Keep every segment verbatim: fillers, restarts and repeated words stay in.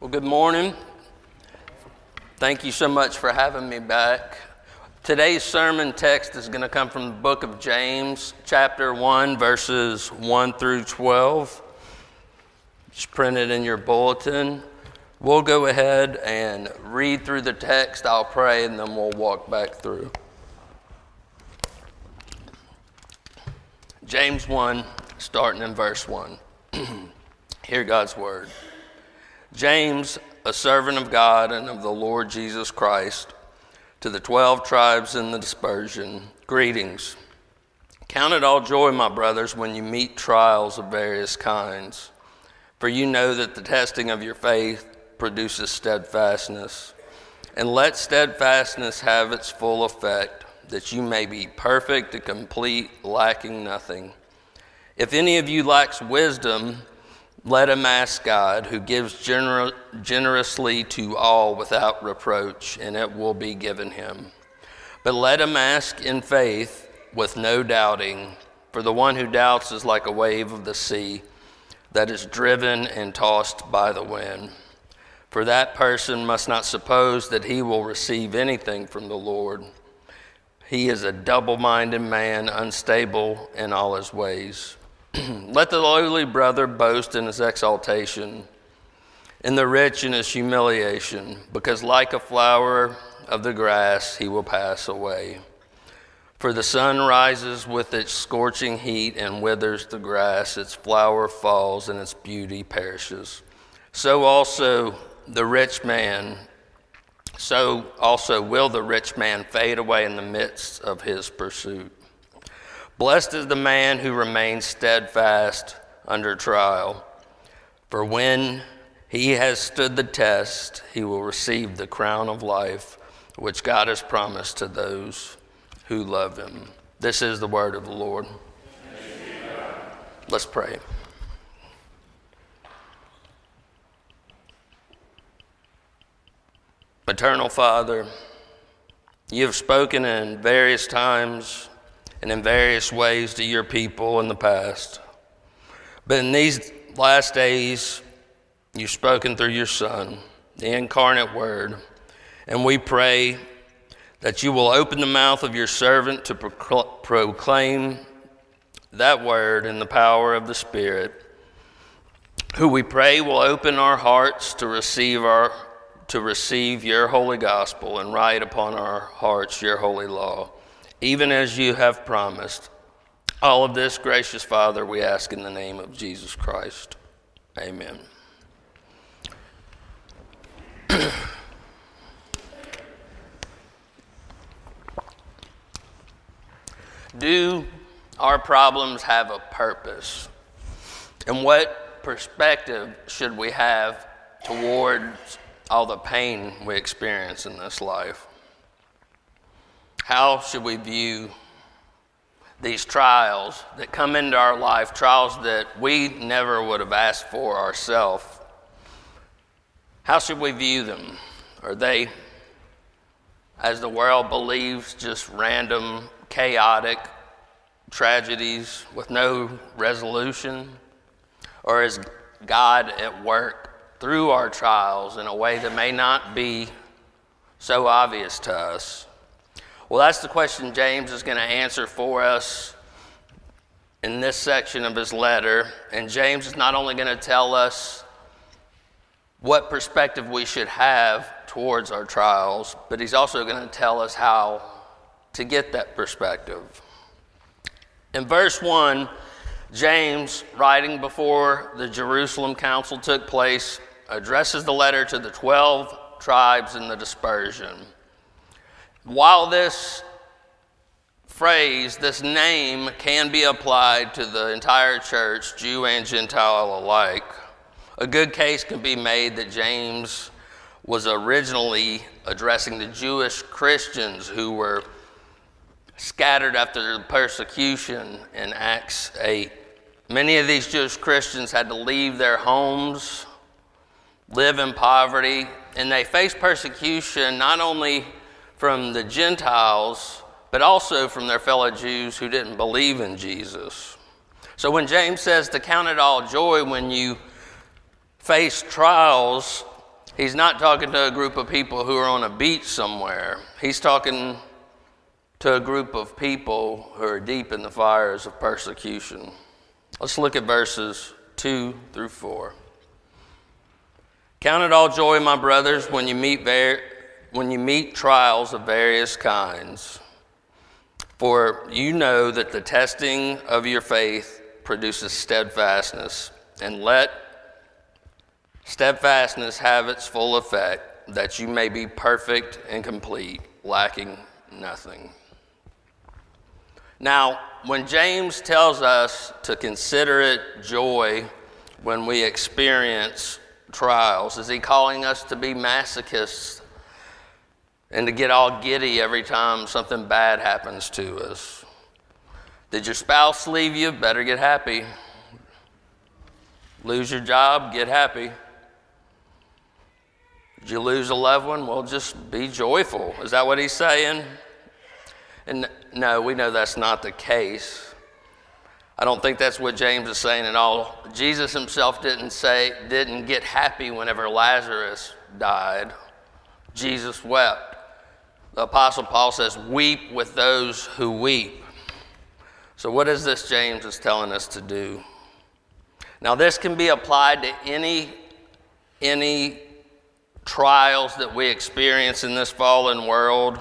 Well, good morning. Thank you so much for having me back. Today's sermon text is going to come from the book of James, chapter one, verses one through twelve. It's printed in your bulletin. We'll go ahead and read through the text. I'll pray, and then we'll walk back through. James one, starting in verse one. Hear God's word. James, a servant of God and of the Lord Jesus Christ, to the twelve tribes in the dispersion, greetings. Count it all joy, my brothers, when you meet trials of various kinds, for you know that the testing of your faith produces steadfastness. And let steadfastness have its full effect, that you may be perfect and complete, lacking nothing. If any of you lacks wisdom, let him ask God, who gives gener- generously to all without reproach, and it will be given him. But let him ask in faith with no doubting, for the one who doubts is like a wave of the sea that is driven and tossed by the wind. For that person must not suppose that he will receive anything from the Lord. He is a double-minded man, unstable in all his ways. Let the lowly brother boast in his exaltation, and the rich in his humiliation, because like a flower of the grass he will pass away. For the sun rises with its scorching heat and withers the grass, its flower falls and its beauty perishes. So also the rich man, so also will the rich man fade away in the midst of his pursuit. Blessed is the man who remains steadfast under trial, for when he has stood the test, he will receive the crown of life, which God has promised to those who love him. This is the word of the Lord. Let's pray. Eternal Father, you have spoken in various times and in various ways to your people in the past. But in these last days, you've spoken through your Son, the incarnate Word, and we pray that you will open the mouth of your servant to procl- proclaim that Word in the power of the Spirit, who we pray will open our hearts to receive our to receive your holy gospel and write upon our hearts your holy law, even as you have promised. All of this, gracious Father, we ask in the name of Jesus Christ. Amen. Do our problems have a purpose? And what perspective should we have towards all the pain we experience in this life? How should we view these trials that come into our life, trials that we never would have asked for ourselves? How should we view them? Are they, as the world believes, just random, chaotic tragedies with no resolution? Or is God at work through our trials in a way that may not be so obvious to us? Well, that's the question James is going to answer for us in this section of his letter. And James is not only going to tell us what perspective we should have towards our trials, but he's also going to tell us how to get that perspective. In verse one, James, writing before the Jerusalem council took place, addresses the letter to the twelve tribes in the dispersion. While this phrase, this name, can be applied to the entire church, Jew and Gentile alike, a good case can be made that James was originally addressing the Jewish Christians who were scattered after the persecution in Acts eight. Many of these Jewish Christians had to leave their homes, live in poverty, and they faced persecution not only from the Gentiles, but also from their fellow Jews who didn't believe in Jesus. So when James says to count it all joy when you face trials, He's not talking to a group of people who are on a beach somewhere. He's talking to a group of people who are deep in the fires of persecution. Let's look at verses two through four. Count it all joy, my brothers, when you meet var- when you meet trials of various kinds. For you know that the testing of your faith produces steadfastness, and let steadfastness have its full effect, that you may be perfect and complete, lacking nothing. Now, when James tells us to consider it joy when we experience trials, is he calling us to be masochists and to get all giddy every time something bad happens to us? Did your spouse leave you? Better get happy. Lose your job? Get happy. Did you lose a loved one? Well, just be joyful. Is that what he's saying? And no, we know that's not the case. I don't think that's what James is saying at all. Jesus himself didn't say, didn't get happy whenever Lazarus died. Jesus wept. The Apostle Paul says, weep with those who weep. So what is this James is telling us to do? Now this can be applied to any, any trials that we experience in this fallen world.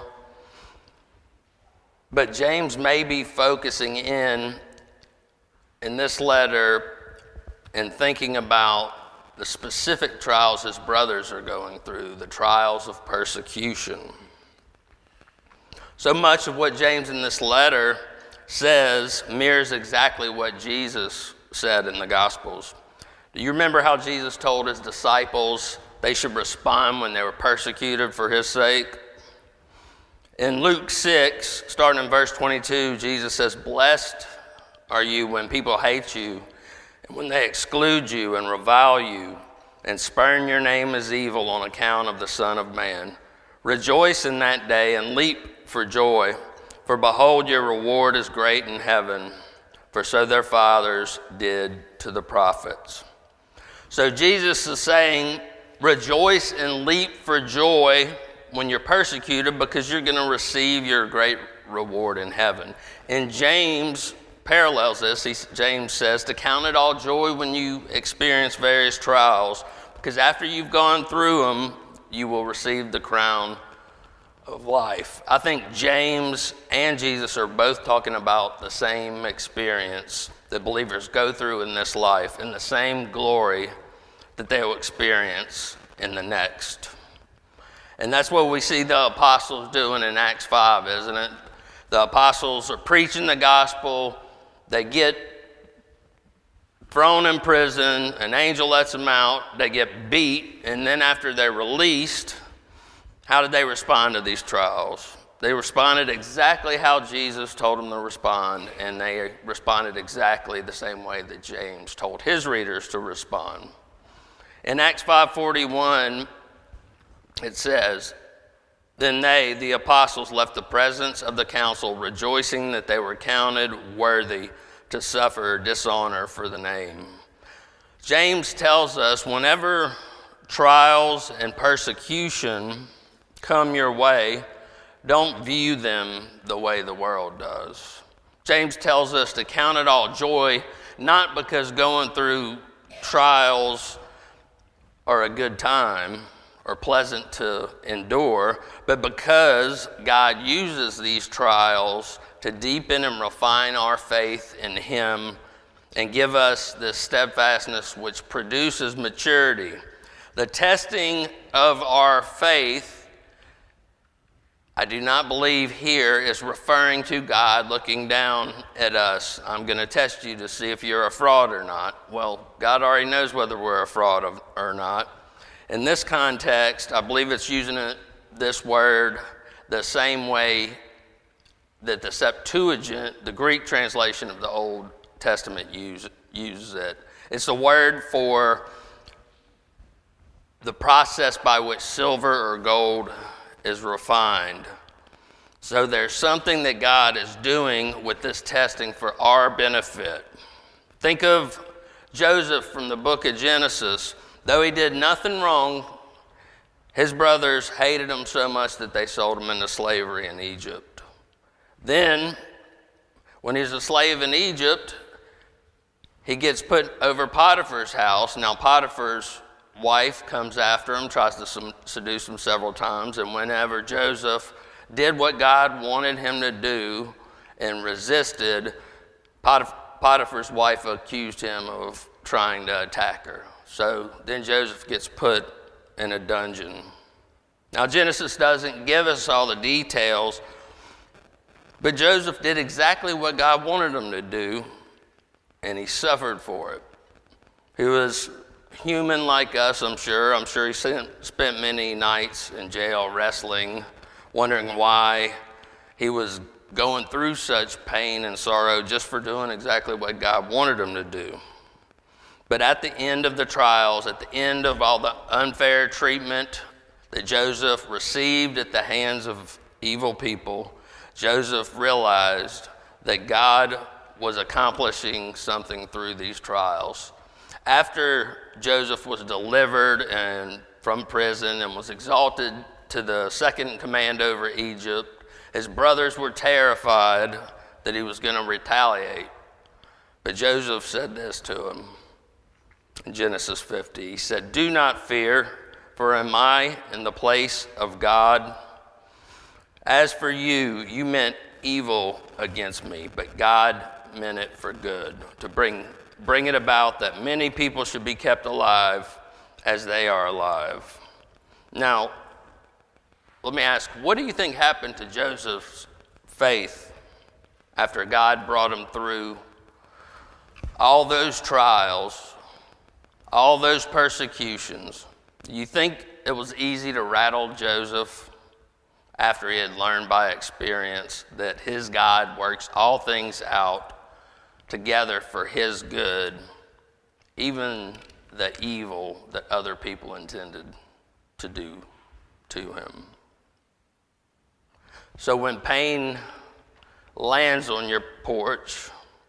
But James may be focusing in, in this letter and thinking about the specific trials his brothers are going through, the trials of persecution. So much of what James in this letter says mirrors exactly what Jesus said in the Gospels. Do you remember how Jesus told his disciples they should respond when they were persecuted for his sake? In Luke six, starting in verse twenty-two, Jesus says, blessed are you when people hate you, and when they exclude you and revile you, and spurn your name as evil on account of the Son of Man. Rejoice in that day and leap for joy, for behold, your reward is great in heaven, for so their fathers did to the prophets. So Jesus is saying, rejoice and leap for joy when you're persecuted, because you're going to receive your great reward in heaven. And James parallels this. He, James says to count it all joy when you experience various trials, because after you've gone through them, you will receive the crown of life. I think James and Jesus are both talking about the same experience that believers go through in this life, and the same glory that they will experience in the next. And that's what we see the apostles doing in Acts five, isn't it? The apostles are preaching the gospel. They get thrown in prison. An angel lets them out. They get beat. And then after they're released, how did they respond to these trials? They responded exactly how Jesus told them to respond. And they responded exactly the same way that James told his readers to respond. In Acts five forty-one, it says, then they, the apostles, left the presence of the council, rejoicing that they were counted worthy to suffer dishonor for the name. James tells us whenever trials and persecution come your way, don't view them the way the world does. James tells us to count it all joy, not because going through trials are a good time or pleasant to endure, but because God uses these trials to deepen and refine our faith in Him and give us this steadfastness which produces maturity. The testing of our faith, I do not believe here is referring to God looking down at us. I'm going to test you to see if you're a fraud or not. Well, God already knows whether we're a fraud or not. In this context, I believe it's using it, this word the same way that the Septuagint, the Greek translation of the Old Testament, use, uses it. It's a word for the process by which silver or gold is refined. So there's something that God is doing with this testing for our benefit. Think of Joseph from the book of Genesis. Though he did nothing wrong, His brothers hated him so much that they sold him into slavery in Egypt. Then, when he's a slave in Egypt, he gets put over Potiphar's house. Now, Potiphar's wife comes after him, tries to seduce him several times, and whenever Joseph did what God wanted him to do and resisted, Potiphar's wife accused him of trying to attack her. So then Joseph gets put in a dungeon. Now, Genesis doesn't give us all the details, but Joseph did exactly what God wanted him to do, and he suffered for it. He was human like us, I'm sure. I'm sure he spent many nights in jail wrestling, wondering why he was going through such pain and sorrow just for doing exactly what God wanted him to do. But at the end of the trials, at the end of all the unfair treatment that Joseph received at the hands of evil people, Joseph realized that God was accomplishing something through these trials. After Joseph was delivered and from prison and was exalted to the second in command over Egypt, his brothers were terrified that he was going to retaliate. But Joseph said this to him in Genesis fifty. He said, "Do not fear, for am I in the place of God? As for you, you meant evil against me, but God meant it for good, to bring, bring it about that many people should be kept alive as they are alive." Now, let me ask, what do you think happened to Joseph's faith after God brought him through all those trials, all those persecutions? Do you think it was easy to rattle Joseph after he had learned by experience that his God works all things out together for his good, even the evil that other people intended to do to him? So when pain lands on your porch,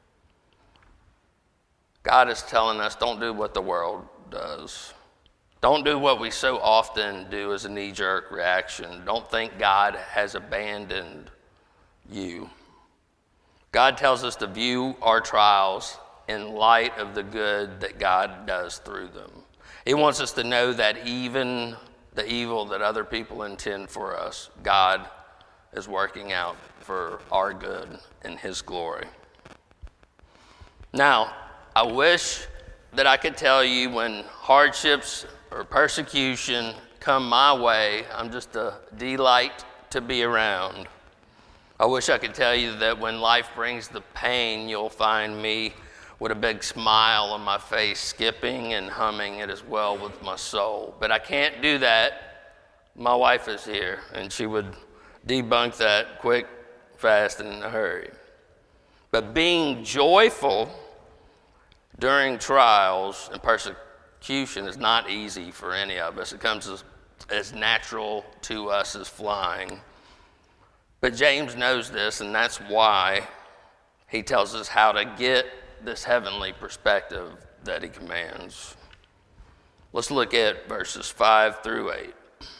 God is telling us, don't do what the world does. Don't do what we so often do as a knee-jerk reaction. Don't think God has abandoned you. God tells us to view our trials in light of the good that God does through them. He wants us to know that even the evil that other people intend for us, God is working out for our good and His glory. Now, I wish that I could tell you when hardships or persecution come my way, I'm just a delight to be around. I wish I could tell you that when life brings the pain, you'll find me with a big smile on my face, skipping and humming it as well with my soul. But I can't do that. My wife is here, and she would debunk that quick, fast, and in a hurry. But being joyful during trials and persecution is not easy for any of us. It comes as, as natural to us as flying. But James knows this, and that's why he tells us how to get this heavenly perspective that he commands. Let's look at verses five through eight.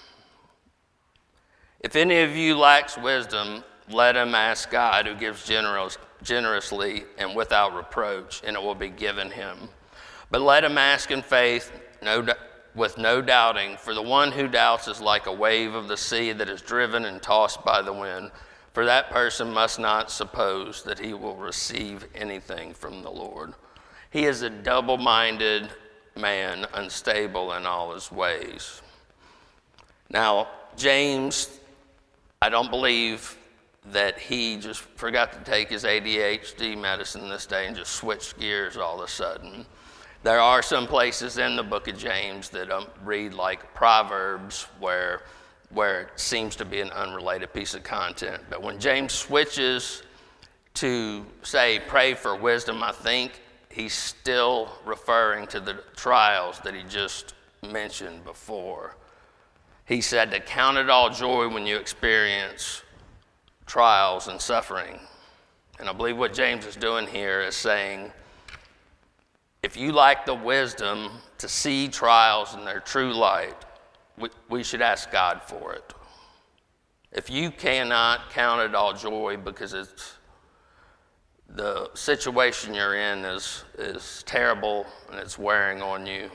If any of you lacks wisdom, let him ask God, who gives generous, generously and without reproach, and it will be given him. But let him ask in faith, no, with no doubting, for the one who doubts is like a wave of the sea that is driven and tossed by the wind. For that person must not suppose that he will receive anything from the Lord. He is a double-minded man, unstable in all his ways. Now, James, I don't believe that he just forgot to take his A D H D medicine this day and just switched gears all of a sudden. There are some places in the book of James that um, read like Proverbs where, where it seems to be an unrelated piece of content. But when James switches to say, pray for wisdom, I think he's still referring to the trials that he just mentioned before. He said to count it all joy when you experience trials and suffering. And I believe what James is doing here is saying, if you lack the wisdom to see trials in their true light, we, we should ask God for it. If you cannot count it all joy because it's the situation you're in is, is terrible and it's wearing on you,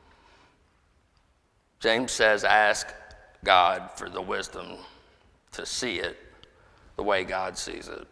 James says ask God for the wisdom to see it the way God sees it.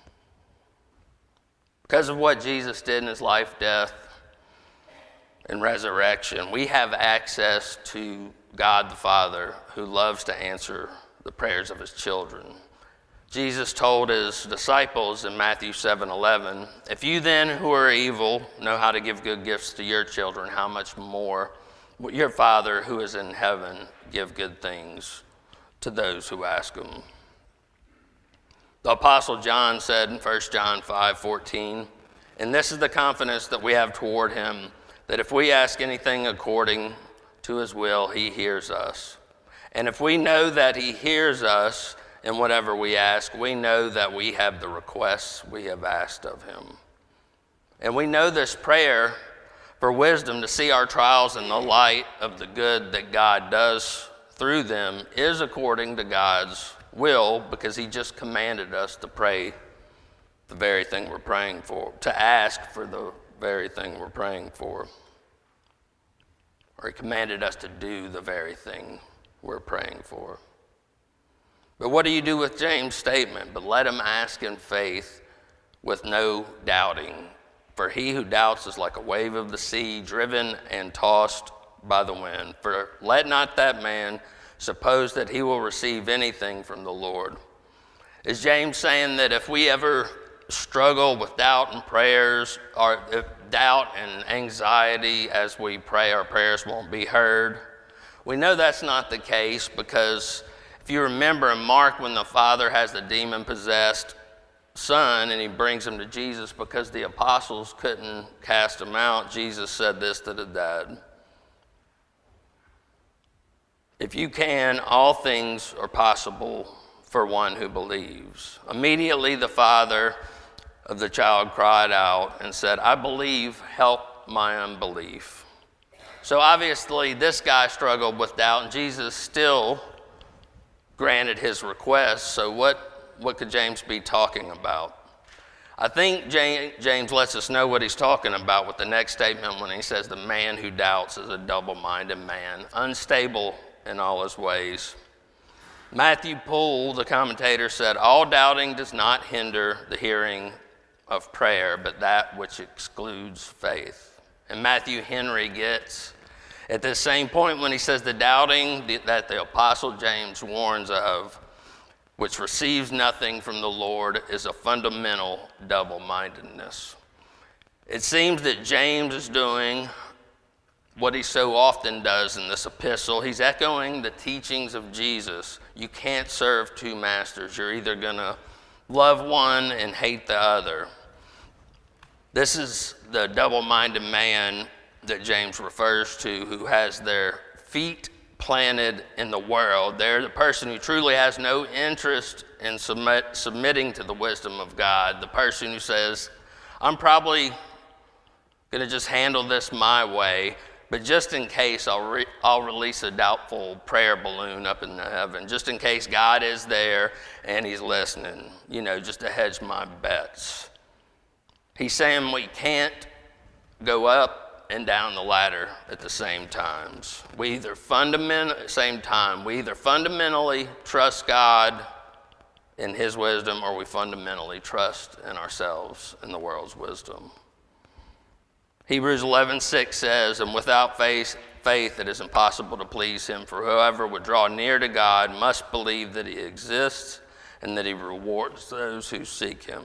Because of what Jesus did in his life, death, and resurrection, we have access to God the Father, who loves to answer the prayers of his children. Jesus told his disciples in Matthew seven eleven, "If you then who are evil know how to give good gifts to your children, how much more will your Father who is in heaven give good things to those who ask him?" The Apostle John said in First John five fourteen, "And this is the confidence that we have toward him, that if we ask anything according to his will, he hears us. And if we know that he hears us in whatever we ask, we know that we have the requests we have asked of him." And we know this prayer for wisdom to see our trials in the light of the good that God does through them is according to God's will, because he just commanded us to pray the very thing we're praying for, to ask for the very thing we're praying for. Or he commanded us to do the very thing we're praying for. But what do you do with James' statement? "But let him ask in faith with no doubting. For he who doubts is like a wave of the sea, driven and tossed by the wind. For let not that man suppose that he will receive anything from the Lord." Is James saying that if we ever struggle with doubt and prayers, or if doubt and anxiety as we pray, our prayers won't be heard? We know that's not the case, because if you remember in Mark, when the father has the demon-possessed son and he brings him to Jesus because the apostles couldn't cast him out, Jesus said this to the dad: "If you can, all things are possible for one who believes." Immediately the father of the child cried out and said, "I believe, help my unbelief." So obviously this guy struggled with doubt, and Jesus still granted his request. So what, what could James be talking about? I think James lets us know what he's talking about with the next statement when he says the man who doubts is a double-minded man, unstable in all his ways. Matthew Poole, the commentator, said, "All doubting does not hinder the hearing of prayer, but that which excludes faith." And Matthew Henry gets at this same point when he says the doubting that the Apostle James warns of, which receives nothing from the Lord, is a fundamental double-mindedness. It seems that James is doing what he so often does in this epistle. He's echoing the teachings of Jesus. You can't serve two masters. You're either going to love one and hate the other. This is the double-minded man that James refers to, who has their feet planted in the world. They're the person who truly has no interest in submit, submitting to the wisdom of God. The person who says, "I'm probably going to just handle this my way, but just in case, I'll, re- I'll release a doubtful prayer balloon up in heaven, just in case God is there and he's listening, you know, just to hedge my bets." He's saying we can't go up and down the ladder at the same times. We either fundament, same time, we either fundamentally trust God in his wisdom, or we fundamentally trust in ourselves and the world's wisdom. Hebrews eleven six says, "And without faith, faith it is impossible to please him, for whoever would draw near to God must believe that he exists and that he rewards those who seek him."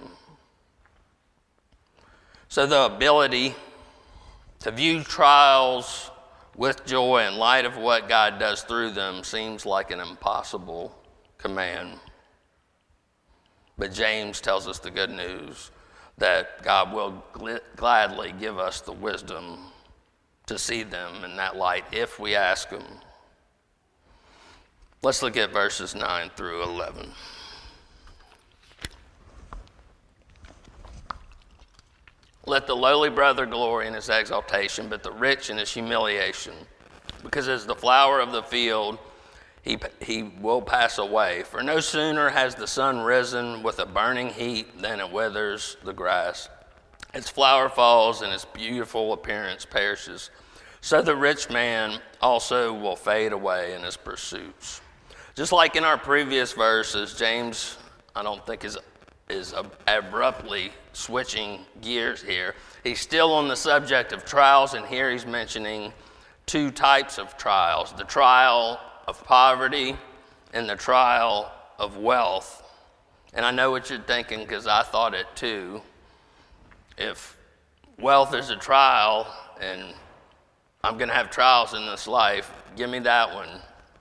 So the ability to view trials with joy in light of what God does through them seems like an impossible command. But James tells us the good news that God will gl- gladly give us the wisdom to see them in that light if we ask him. Let's look at verses nine through eleven. "Let the lowly brother glory in his exaltation, but the rich in his humiliation. because as the flower of the field, he, he will pass away. For no sooner has the sun risen with a burning heat than it withers the grass. Its flower falls and its beautiful appearance perishes. So the rich man also will fade away in his pursuits. Just like in our previous verses, James, I don't think is is abruptly switching gears here. He's still on the subject of trials, and here he's mentioning two types of trials: the trial of poverty and the trial of wealth. And I know what you're thinking, because I thought it too. If wealth is a trial and I'm going to have trials in this life, give me that one.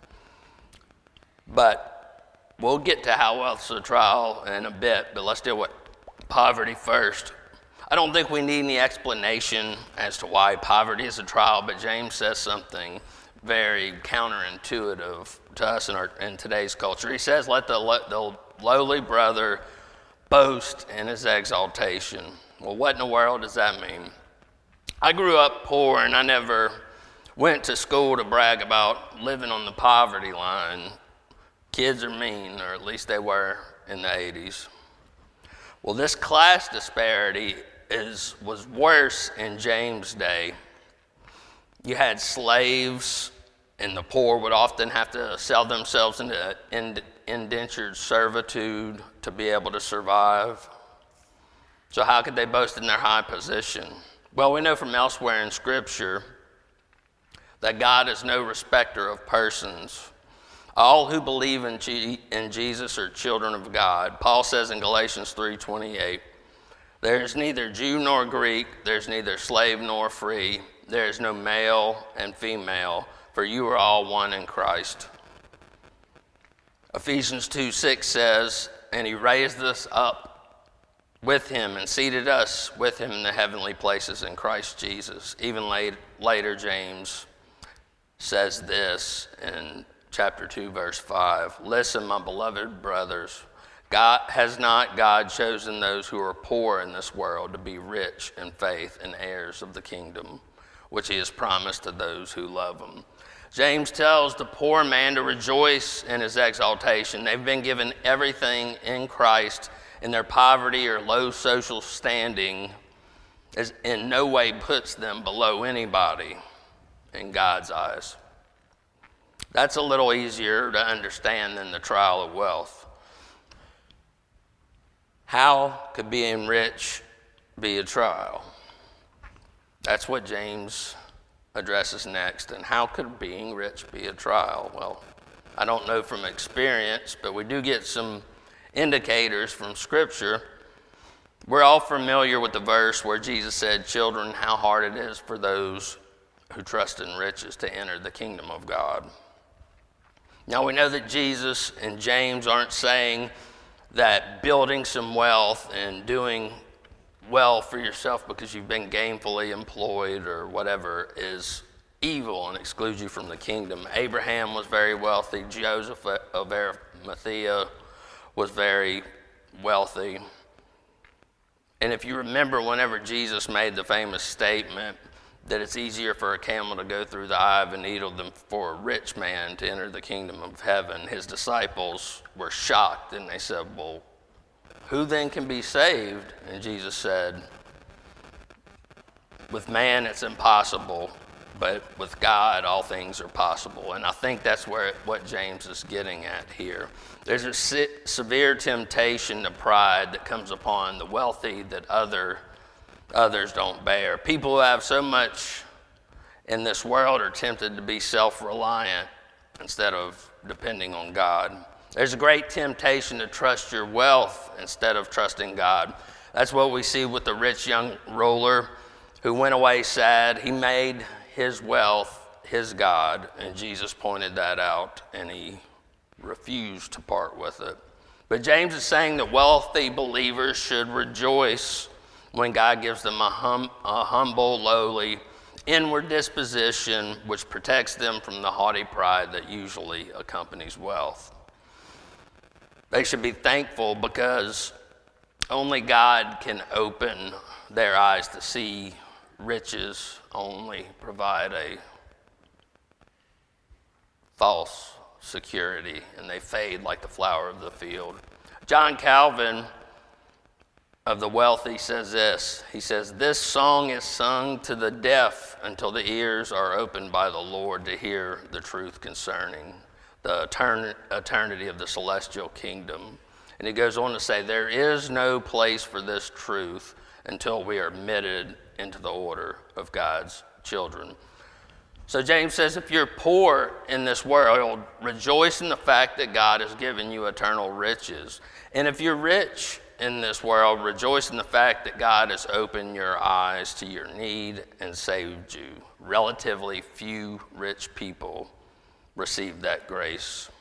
But we'll get to how wealth's a trial in a bit, but let's deal with poverty first. I don't think we need any explanation as to why poverty is a trial, but James says something very counterintuitive to us in, our, in today's culture. He says, let the, let the lowly brother boast in his exaltation. Well, what in the world does that mean? I grew up poor, and I never went to school to brag about living on the poverty line. Kids are mean, or at least they were in the eighties. Well, this class disparity is was worse in James' day. You had slaves, and the poor would often have to sell themselves into indentured servitude to be able to survive. So how could they boast in their high position? Well, we know from elsewhere in Scripture that God is no respecter of persons. All who believe in, G- in Jesus are children of God. Paul says in Galatians three twenty-eight, there is neither Jew nor Greek, there's neither slave nor free, there is no male and female, for you are all one in Christ. Ephesians two six says, and he raised us up with him and seated us with him in the heavenly places in Christ Jesus. Even late, later, James says this in chapter two, verse five. Listen, my beloved brothers, God has not God chosen those who are poor in this world to be rich in faith and heirs of the kingdom, which he has promised to those who love him. James tells the poor man to rejoice in his exaltation. They've been given everything in Christ, and their poverty or low social standing is in no way puts them below anybody in God's eyes. That's a little easier to understand than the trial of wealth. How could being rich be a trial? That's what James addresses next. And how could being rich be a trial? Well, I don't know from experience, but we do get some indicators from Scripture. We're all familiar with the verse where Jesus said, children, how hard it is for those who trust in riches to enter the kingdom of God. Now, we know that Jesus and James aren't saying that building some wealth and doing well for yourself because you've been gainfully employed or whatever is evil and excludes you from the kingdom. Abraham was very wealthy. Joseph of Arimathea was very wealthy. And if you remember, whenever Jesus made the famous statement that it's easier for a camel to go through the eye of a needle than for a rich man to enter the kingdom of heaven, his disciples were shocked, and they said, well, who then can be saved? And Jesus said, with man it's impossible, but with God all things are possible. And I think that's where what James is getting at here. There's a se- severe temptation to pride that comes upon the wealthy that other others don't bear. People who have so much in this world are tempted to be self-reliant instead of depending on God. There's a great temptation to trust your wealth instead of trusting God. That's what we see with the rich young ruler who went away sad. He made his wealth his God, and Jesus pointed that out, and he refused to part with it. But James is saying that wealthy believers should rejoice when God gives them a, hum, a humble, lowly, inward disposition which protects them from the haughty pride that usually accompanies wealth. They should be thankful because only God can open their eyes to see riches only provide a false security, and they fade like the flower of the field. John Calvin of the Wealthy says this. He says, "This song is sung to the deaf until the ears are opened by the Lord to hear the truth concerning the etern- eternity of the celestial kingdom." And he goes on to say, "There is no place for this truth until we are admitted into the order of God's children." So James says, if you're poor in this world, rejoice in the fact that God has given you eternal riches. And if you're rich in this world, rejoice in the fact that God has opened your eyes to your need and saved you. Relatively few rich people receive that grace.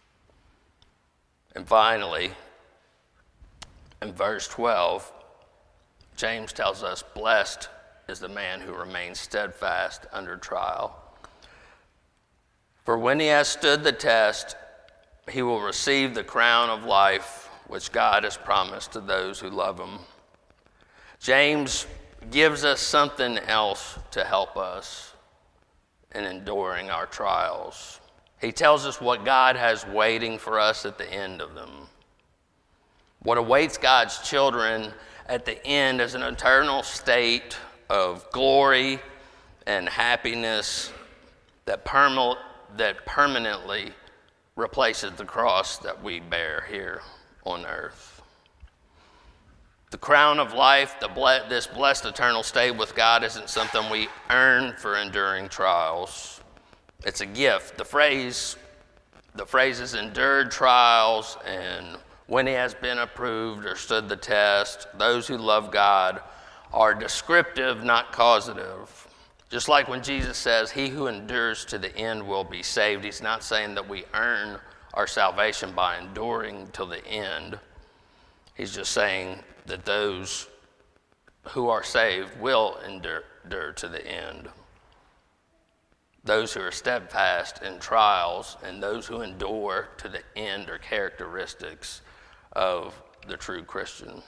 And finally, in verse twelve, James tells us, blessed is the man who remains steadfast under trial. For when he has stood the test, he will receive the crown of life which God has promised to those who love him. James gives us something else to help us in enduring our trials. He tells us what God has waiting for us at the end of them. What awaits God's children at the end is an eternal state of glory and happiness that, perma- that permanently replaces the cross that we bear here on earth. The crown of life, the ble- this blessed eternal state with God, isn't something we earn for enduring trials. It's a gift. The phrase, the phrases endured trials and when he has been approved or stood the test, those who love God, are descriptive, not causative. Just like when Jesus says, he who endures to the end will be saved, he's not saying that we earn our salvation by enduring till the end. He's just saying that those who are saved will endure, endure to the end. Those who are steadfast in trials and those who endure to the end are characteristics of the true Christian.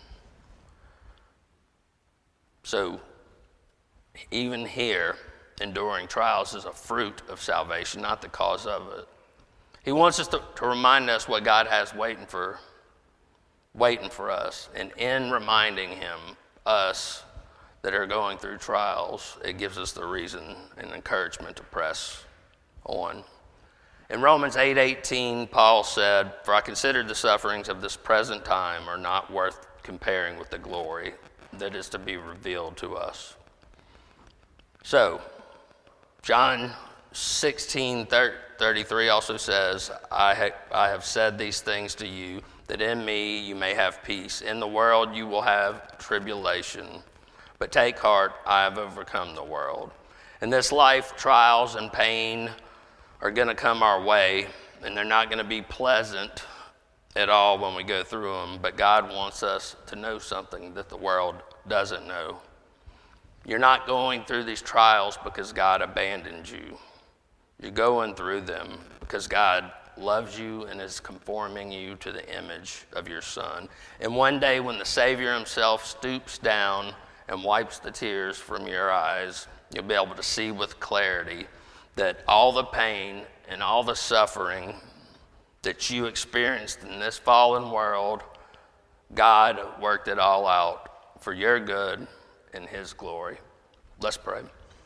So even here, enduring trials is a fruit of salvation, not the cause of it. He wants us to, to remind us what God has waiting for, waiting for us. And in reminding him, us that are going through trials, it gives us the reason and encouragement to press on. In Romans eight eighteen, Paul said, "For I consider the sufferings of this present time are not worth comparing with the glory that is to be revealed to us." So, John sixteen thirty-three also says, I, ha- I have said these things to you, that in me you may have peace. In the world you will have tribulation, but take heart, I have overcome the world. In this life, trials and pain are going to come our way, and they're not going to be pleasant at all when we go through them, but God wants us to know something that the world doesn't know. You're not going through these trials because God abandoned you. You're going through them because God loves you and is conforming you to the image of your Son. And one day when the Savior himself stoops down and wipes the tears from your eyes, you'll be able to see with clarity that all the pain and all the suffering that you experienced in this fallen world, God worked it all out for your good and his glory. Let's pray.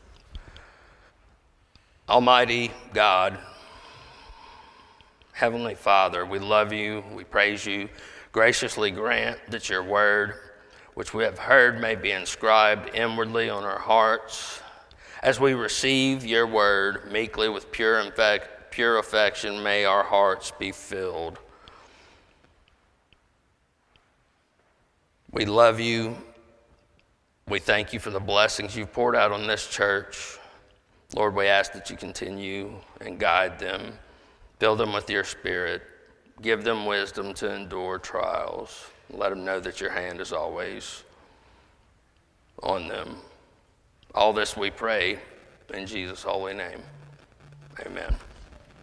Almighty God, Heavenly Father, we love you, we praise you. Graciously grant that your word, which we have heard, may be inscribed inwardly on our hearts. As we receive your word meekly with pure, infec- pure affection, may our hearts be filled. We love you. We thank you for the blessings you've poured out on this church. Lord, we ask that you continue and guide them. Fill them with your spirit. Give them wisdom to endure trials. Let them know that your hand is always on them. All this we pray in Jesus' holy name. Amen.